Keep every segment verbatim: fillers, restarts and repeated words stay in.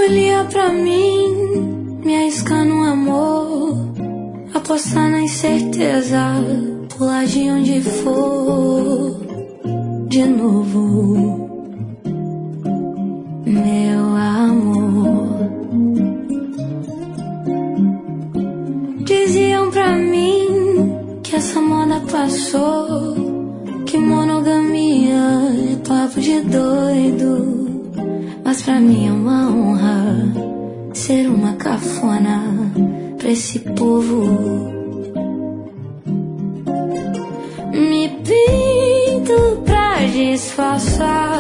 Escolhia pra mim me arriscar no amor, apostar na incerteza, pular de onde for de novo, meu amor. Diziam pra mim que essa moda passou, que monogamia é papo de doido. Mas pra mim é uma honra ser uma cafona pra esse povo. Me pinto pra disfarçar,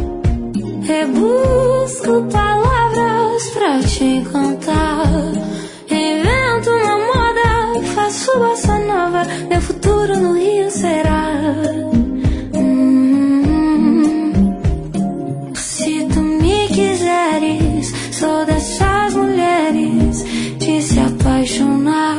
rebusco palavras pra te encantar. Invento uma moda, faço bossa nova, meu futuro no Rio será. Sou dessas mulheres de se apaixonar.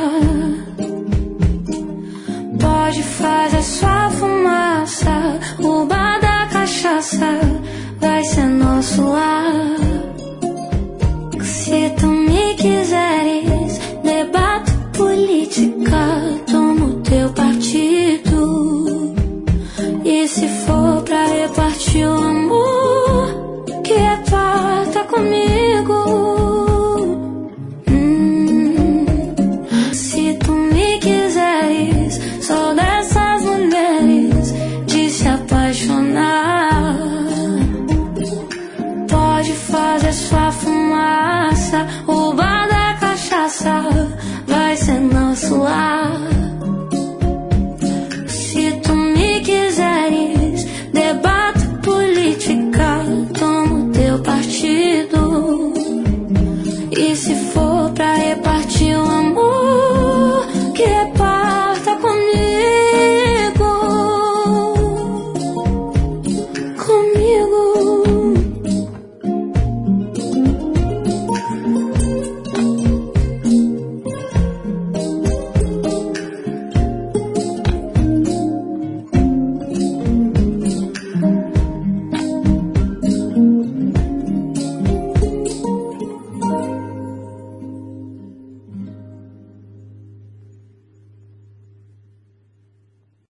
Pode fazer sua fumaça, o bar da cachaça vai ser nosso lar. Se tu me quiseres, debato política, tomo teu partido. E se for pra repartir o amor, que reparta comigo. hum, Se tu me quiseres, sou dessas mulheres de se apaixonar. Pode fazer sua fumaça, o